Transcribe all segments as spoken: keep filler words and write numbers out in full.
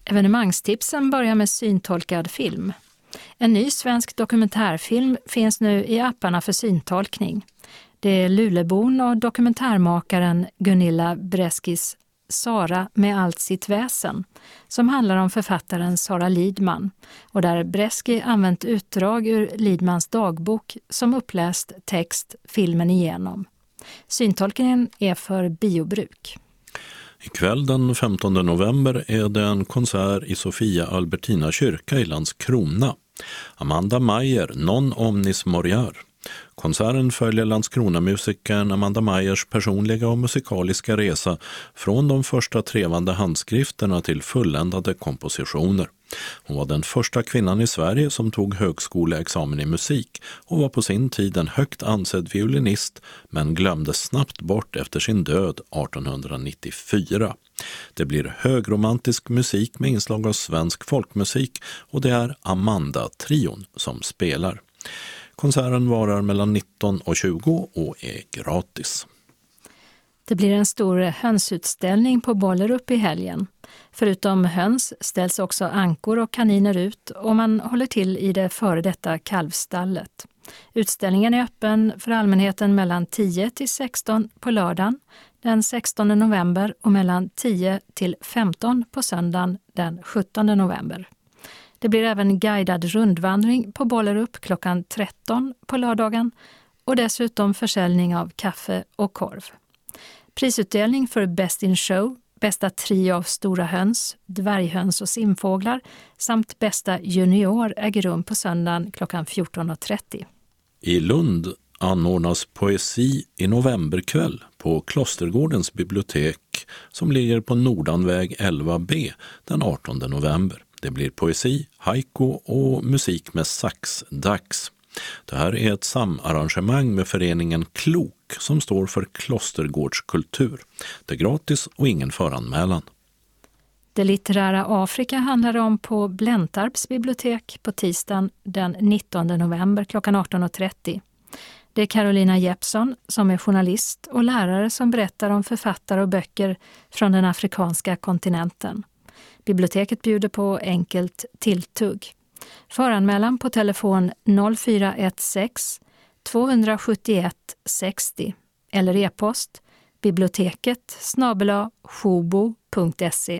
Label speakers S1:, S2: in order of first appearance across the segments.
S1: Evenemangstipsen börjar med syntolkad film. En ny svensk dokumentärfilm finns nu i apparna för syntolkning. Det är Lulebon och dokumentärmakaren Gunilla Breskis Sara med allt sitt väsen, som handlar om författaren Sara Lidman, och där Breski använt utdrag ur Lidmans dagbok som uppläst text filmen igenom. Syntolkningen är för biobruk.
S2: Ikväll den femtonde november är det en konsert i Sofia Albertina kyrka i Landskrona. Amanda Meyer, Non omnis moriar. Konserten följer Landskrona-musikern Amanda Meyers personliga och musikaliska resa från de första trevande handskrifterna till fulländade kompositioner. Hon var den första kvinnan i Sverige som tog högskoleexamen i musik och var på sin tid en högt ansedd violinist, men glömdes snabbt bort efter sin död artonhundranittiofyra. Det blir högromantisk musik med inslag av svensk folkmusik, och det är Amanda-trion som spelar. Konserten varar mellan nitton och tjugo och är gratis.
S1: Det blir en stor hönsutställning på Bollerup i helgen. Förutom höns ställs också ankor och kaniner ut, och man håller till i det före detta kalvstallet. Utställningen är öppen för allmänheten mellan tio till sexton på lördagen den sextonde november och mellan tio till femton på söndagen den sjuttonde november. Det blir även guidad rundvandring på Bollerup klockan tretton på lördagen och dessutom försäljning av kaffe och korv. Prisutdelning för Best in Show, bästa trio av stora höns, dvärghöns och simfåglar samt bästa junior äger rum på söndagen klockan fjorton och trettio.
S2: I Lund anordnas poesi i novemberkväll på Klostergårdens bibliotek som ligger på Nordanväg elva B den artonde november. Det blir poesi, haiku och musik med saxdags. Det här är ett samarrangemang med föreningen Klok som står för Klostergårdskultur. Det är gratis och ingen föranmälan.
S1: Det litterära Afrika handlar om på Bläntarps bibliotek på tisdagen den nittonde november klockan arton och trettio. Det är Carolina Jeppsson som är journalist och lärare som berättar om författare och böcker från den afrikanska kontinenten. Biblioteket bjuder på enkelt tilltugg. Föranmälan på telefon noll fyra ett sex två sju ett sex noll eller e-post biblioteket snabel-a sjobo punkt se.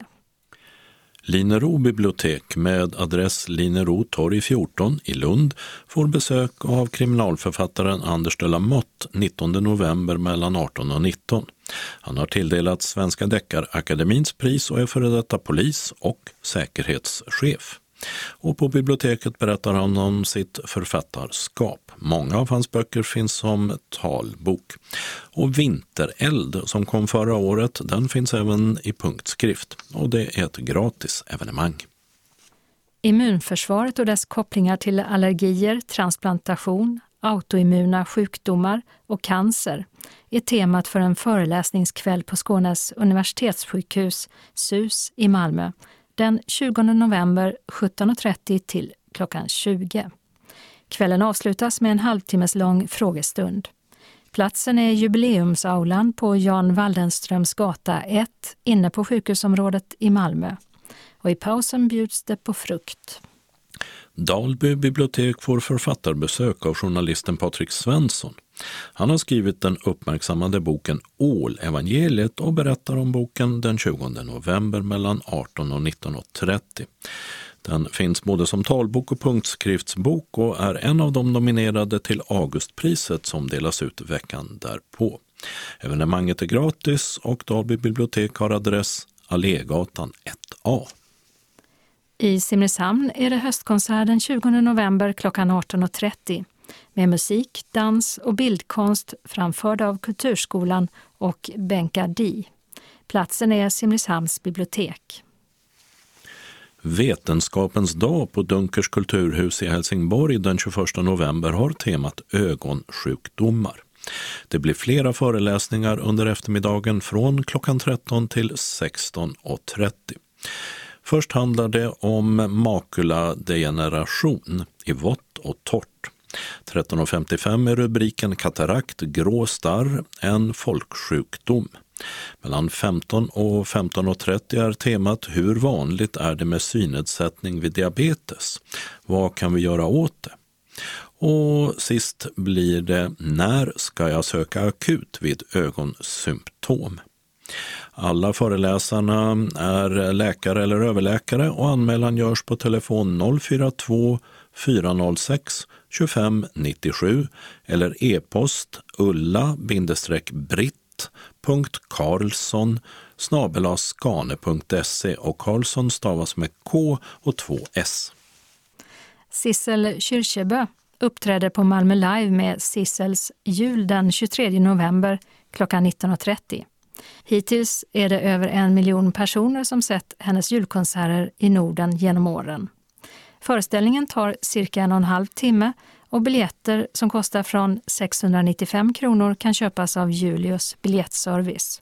S2: Linero bibliotek med adress Linero torg fjorton i Lund får besök av kriminalförfattaren Anders de la Motte nittonde november mellan arton och nitton. Han har tilldelat Svenska Deckarakademins pris och är före detta polis och säkerhetschef. Och på biblioteket berättar han om sitt författarskap. Många av hans böcker finns som talbok. Och Vintereld som kom förra året, den finns även i punktskrift. Och det är ett gratis evenemang.
S1: Immunförsvaret och dess kopplingar till allergier, transplantation, autoimmuna sjukdomar och cancer är temat för en föreläsningskväll på Skånes universitetssjukhus S U S i Malmö den tjugonde november sjutton och trettio till klockan tjugo. Kvällen avslutas med en halvtimmes lång frågestund. Platsen är jubileumsaulan på Jan Waldenströms gata ett inne på sjukhusområdet i Malmö. Och i pausen bjuds det på frukt.
S2: Dalby bibliotek får författarbesök av journalisten Patrik Svensson. Han har skrivit den uppmärksammade boken Ål-evangeliet och berättar om boken den tjugonde november mellan arton och nitton och trettio. Den finns både som talbok och punktskriftsbok och är en av de nominerade till Augustpriset som delas ut veckan därpå. Evenemanget är gratis och Dalby bibliotek har adress Allégatan ett A.
S1: I Simrishamn är det höstkonsert den tjugonde november klockan arton och trettio med musik, dans och bildkonst framförd av Kulturskolan och Benka-Di. Platsen är Simrishamns bibliotek.
S2: Vetenskapens dag på Dunkers kulturhus i Helsingborg den tjugoförsta november har temat ögonsjukdomar. Det blir flera föreläsningar under eftermiddagen från klockan tretton till sexton och trettio. Först handlar det om makuladegeneration i vått och torrt. tretton och femtiofem är rubriken Katarakt, grå starr, en folksjukdom. Mellan femton och femton och trettio är temat Hur vanligt är det med synnedsättning vid diabetes? Vad kan vi göra åt det? Och sist blir det När ska jag söka akut vid ögonsymptom? Alla föreläsarna är läkare eller överläkare och anmälan görs på telefon noll fyra två fyra noll sex tjugofem nittiosju eller e-post ulla-britt.karlsson snabel-a skane.se och Karlsson stavas med K och två S.
S1: Sissel Kyrkjebø uppträder på Malmö Live med Sissels jul den tjugotredje november klockan nitton och trettio. Hittills är det över en miljon personer som sett hennes julkonserter i Norden genom åren. Föreställningen tar cirka en och en halv timme och biljetter som kostar från sexhundranittiofem kronor kan köpas av Julius biljettservice.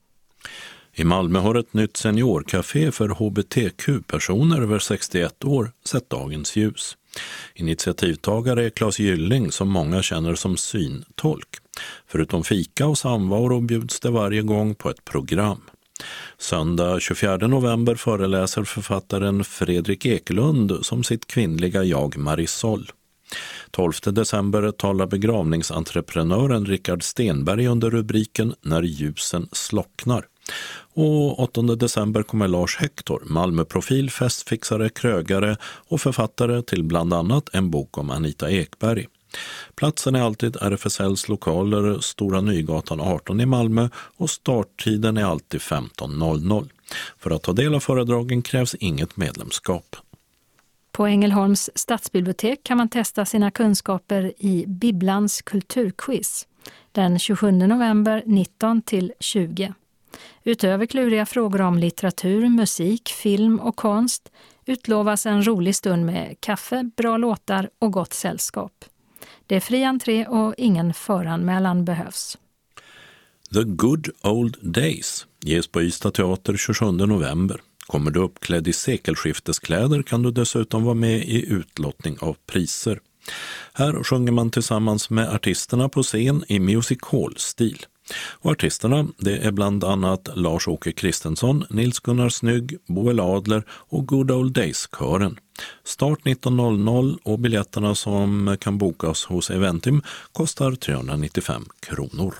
S2: I Malmö har ett nytt seniorcafé för H B T Q-personer över sextioett år sett dagens ljus. Initiativtagare är Claes Gylling som många känner som syntolk. Förutom fika och samvaro bjuds det varje gång på ett program. Söndag tjugofjärde november föreläser författaren Fredrik Ekelund som sitt kvinnliga jag Marisol. tolfte december talar begravningsentreprenören Rickard Stenberg under rubriken När ljusen slocknar. Och åttonde december kommer Lars Hector, Malmöprofil, festfixare, krögare och författare till bland annat en bok om Anita Ekberg. Platsen är alltid R F S L:s lokaler, Stora Nygatan arton i Malmö och starttiden är alltid femton noll noll. För att ta del av föredragen krävs inget medlemskap.
S1: På Ängelholms stadsbibliotek kan man testa sina kunskaper i Bibblans kulturquiz den tjugosjunde november nitton till tjugo. Utöver kluriga frågor om litteratur, musik, film och konst utlovas en rolig stund med kaffe, bra låtar och gott sällskap. Det är fri entré och ingen föranmälan behövs.
S2: The Good Old Days ges på Ystad teater tjugosjunde november. Kommer du uppklädd i sekelskifteskläder kan du dessutom vara med i utlottning av priser. Här sjunger man tillsammans med artisterna på scen i music hall-stil. Och artisterna det är bland annat Lars-Åke Kristensson, Nils Gunnar Snygg, Boel Adler och Good Old Days-kören. Start nitton noll noll och biljetterna som kan bokas hos Eventim kostar trehundranittiofem kronor.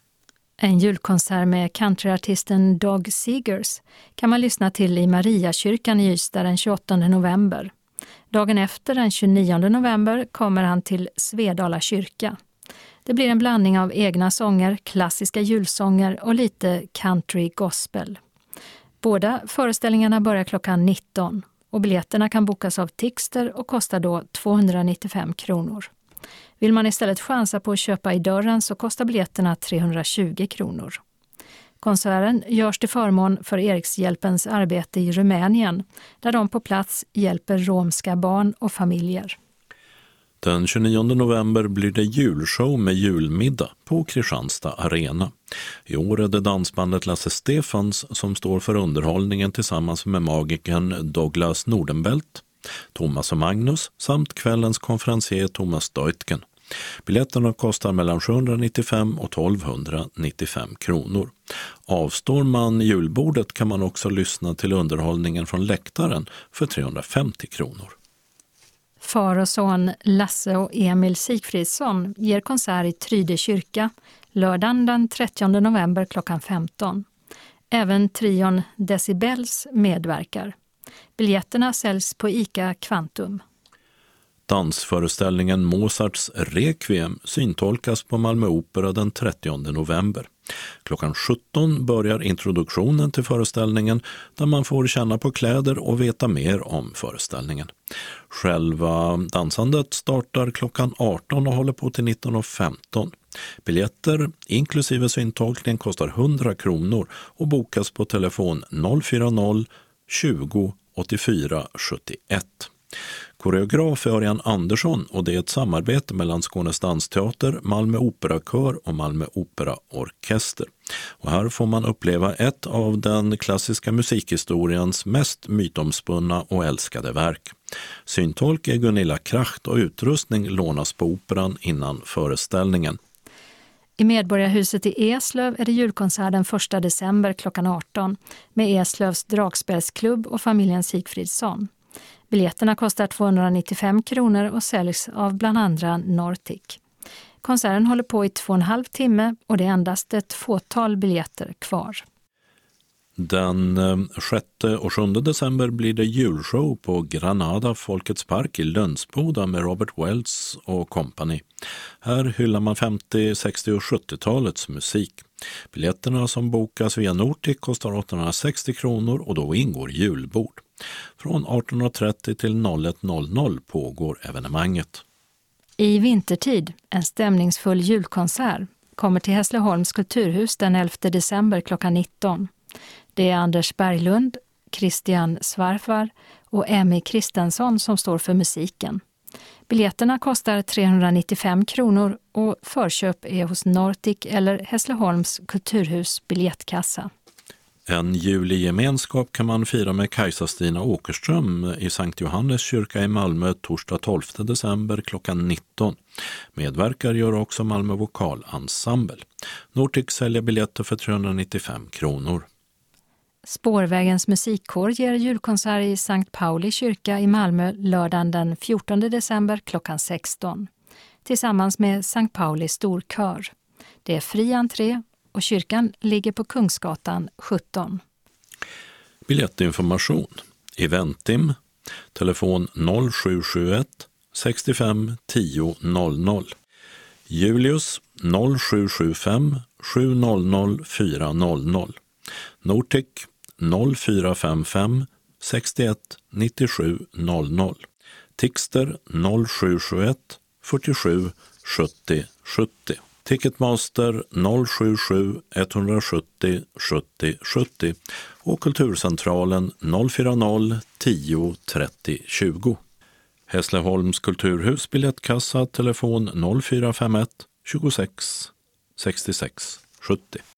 S1: En julkonsert med countryartisten Dog Seegers kan man lyssna till i Mariakyrkan i Ystad den tjugoåttonde november. Dagen efter den tjugonionde november kommer han till Svedala kyrka. Det blir en blandning av egna sånger, klassiska julsånger och lite country gospel. Båda föreställningarna börjar klockan nitton och biljetterna kan bokas av Tixter och kostar då tvåhundranittiofem kronor. Vill man istället chansa på att köpa i dörren så kostar biljetterna trehundratjugo kronor. Konserten görs till förmån för Erikshjälpens arbete i Rumänien där de på plats hjälper romska barn och familjer.
S2: Den tjugonionde november blir det julshow med julmiddag på Kristianstad Arena. I år är det dansbandet Lasse Stefans som står för underhållningen tillsammans med magikern Douglas Nordenbelt, Thomas och Magnus samt kvällens konferencier Thomas Deutgen. Biljetterna kostar mellan sjuhundranittiofem och tolvhundranittiofem kronor. Avstår man julbordet kan man också lyssna till underhållningen från läktaren för trehundrafemtio kronor.
S1: Far och son Lasse och Emil Sigfridsson ger konsert i Tryde kyrka lördagen den trettionde november klockan femton. Även trion Decibels medverkar. Biljetterna säljs på ICA Kvantum.
S2: Dansföreställningen Mozarts Requiem syntolkas på Malmö Opera den trettionde november. Klockan sjutton börjar introduktionen till föreställningen där man får känna på kläder och veta mer om föreställningen. Själva dansandet startar klockan arton och håller på till nitton och femton. Biljetter inklusive syntolkning kostar hundra kronor och bokas på telefon noll fyra noll tjugo åttiofyra sjuttioett. Koreograf är Örjan Andersson och det är ett samarbete mellan Skånes dansteater, Malmö Operakör och Malmö Operaorkester. Och här får man uppleva ett av den klassiska musikhistoriens mest mytomspunna och älskade verk. Syntolk är Gunilla Kracht och utrustning lånas på operan innan föreställningen.
S1: I Medborgarhuset i Eslöv är det julkonsert den första december klockan arton med Eslövs dragspelsklubb och familjen Sigfridsson. Biljetterna kostar tvåhundranittiofem kronor och säljs av bland andra Nortic. Konserten håller på i två och en halv timme och det är endast ett fåtal biljetter kvar.
S2: Den sjätte och sjunde december blir det julshow på Granada Folkets park i Lönsboda med Robert Wells och company. Här hyllar man femtio-, sextio- och sjuttiotalets musik. Biljetterna som bokas via Nortic kostar åttahundrasextio kronor och då ingår julbord. Från arton trettio till ett noll noll pågår evenemanget.
S1: I vintertid, en stämningsfull julkonsert, kommer till Hässleholms kulturhus den elfte december klockan nitton. Det är Anders Berglund, Christian Svarfar och Emmy Kristensson som står för musiken. Biljetterna kostar trehundranittiofem kronor och förköp är hos Nortic eller Hässleholms kulturhus biljettkassa.
S2: En juligemenskap kan man fira med Kajsa-Stina Åkerström i Sankt Johannes kyrka i Malmö torsdag tolfte december klockan nitton. Medverkar gör också Malmö vokalensemble. Nortic säljer biljetter för trehundranittiofem kronor.
S1: Spårvägens musikkår ger julkonsert i Sankt Pauli kyrka i Malmö lördagen den fjortonde december klockan sexton. Tillsammans med Sankt Pauli storkör. Det är fri entré och kyrkan ligger på Kungsgatan sjutton.
S2: Biljettinformation. Eventim. Telefon noll sju sju ett sextiofem tio noll noll. Julius noll sju sju fem sju noll noll fyra noll noll. Nortic noll fyra fem fem sextioett nittiosju noll noll. Tixter noll sju sju ett fyrtiosju sjuttio sjuttio. Ticketmaster noll sju sju ett sju noll sjuttio sjuttio och Kulturcentralen noll fyra noll tio trettio tjugo. Hässleholms kulturhus biljettkassa telefon noll fyra fem ett tjugosex sextiosex sjuttio.